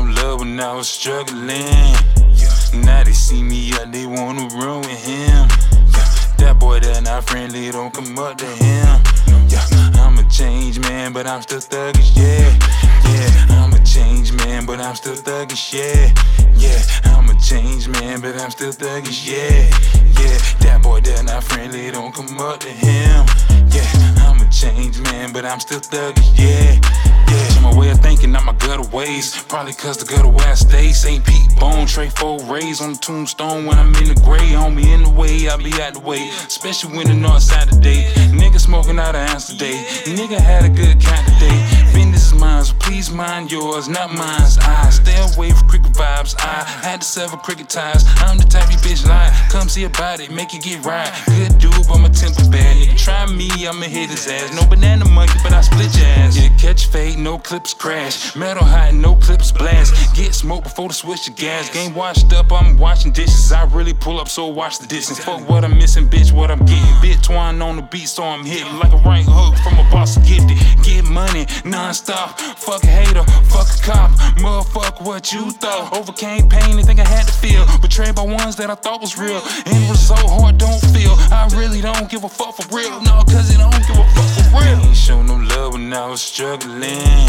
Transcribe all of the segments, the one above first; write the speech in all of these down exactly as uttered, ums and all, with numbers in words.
love when I was struggling. Now they see me up, they wanna run with him. That boy that not friendly, don't come up to him. Yeah, I'm a changed man, but I'm still thuggish, yeah. Yeah, I'm a changed man, but I'm still thuggish, yeah. Yeah, I'm a changed man, but I'm still thuggish, yeah. Yeah, that boy that not friendly, don't come up to him. Yeah, I'm a changed man, but I'm still thuggish, yeah. Yeah, so my way of thinking, not my gutter ways. Probably cause the gutter where I stay. Saint Pete Bone, Trey four rays on the tombstone. When I'm in the gray, homie in the way, I be out the way. Especially when the north side today. Nigga smoking out of ounce today. Nigga had a good count today. Business is mine, so please mind yours, not mine's. I stay away from cricket vibes. I had to sever cricket ties. I'm the type you bitch lie. Come see about it, make it get right. Good dude, but my temper bad. Nigga try me, I'ma hit his ass. No banana monkey, but I split your ass. Yeah, catch fade, no clips crash. Metal hot, no clips blast. Get smoke before the switch the gas. Game washed up, I'm washing dishes. I really pull up, so watch the distance. Fuck what I'm missing, bitch, what I'm getting. Bit twine on the beat, so I'm hitting like a right hook from a boss gifted. Get money non-stop. Fuck a hater, fuck a cop. Motherfuck what you thought. Overcame pain, they think I had to feel. Betrayed by ones that I thought was real. End result, hard don't feel. I really don't give a fuck for real. No, cause it don't give a fuck for real. Ain't show no love when I was struggling.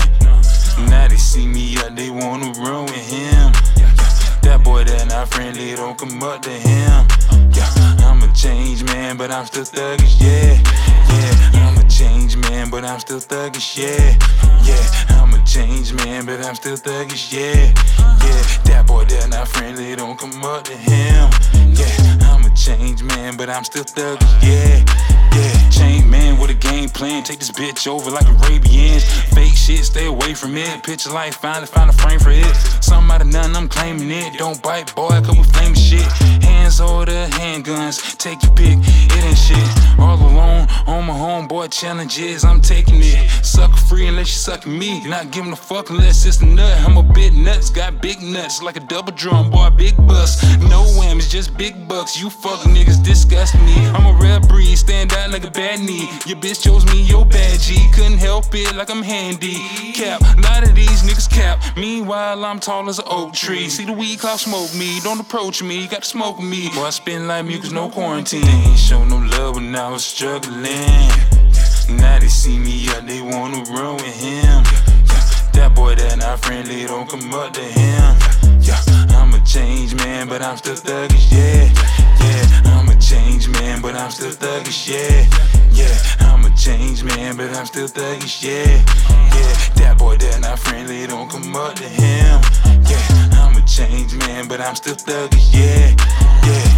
Now they see me up, they wanna run with him. That boy that not friendly, don't come up to him. Yeah, I'm a changed man, but I'm still thuggish, yeah. Yeah, I'm a changed man, but I'm still thuggish, yeah. Yeah, I'm a changed man, but I'm still thuggish, yeah. Yeah, that boy that not friendly, don't come up to him. Yeah, I'm a changed man, but I'm still thuggish, yeah. Yeah, chain man with a game plan. Take this bitch over like Arabians. Fake shit, stay away from it. Picture life, finally find a frame for it. Something out of none, I'm claiming it. Don't bite, boy, cause we flaming shit. Hands over the handguns, take your pick, it ain't shit. All alone, on my homeboy challenges, I'm taking it. Sucker free unless you sucking me. Not giving a fuck unless it's a nut. I'm a bit nuts, got big nuts like a double drum, boy, big bust. No whammies, just big bucks. You fuck niggas disgust me. I'm a rare breed, stand out like a bad knee. Your bitch chose me your bad G. Couldn't help it like I'm handy. Cap, a lot of these niggas cap. Meanwhile, I'm tall as an oak tree. See the weed cloud smoke me. Don't approach me, got to smoke me. Boy, I spin like mucus, no quarantine. They ain't show no love when I was struggling. Now they see me up, they wanna run with him. That boy that not friendly, don't come up to him. Yeah, I'm a changed man, but I'm still thuggish, yeah. Yeah, I'm a changed man, but I'm still thuggish, yeah. Yeah, I'm a changed man, but I'm still thuggish, yeah. Yeah, that boy that not friendly, don't come up to him. Yeah, I'm a changed man, but I'm still thuggish, yeah. Yeah.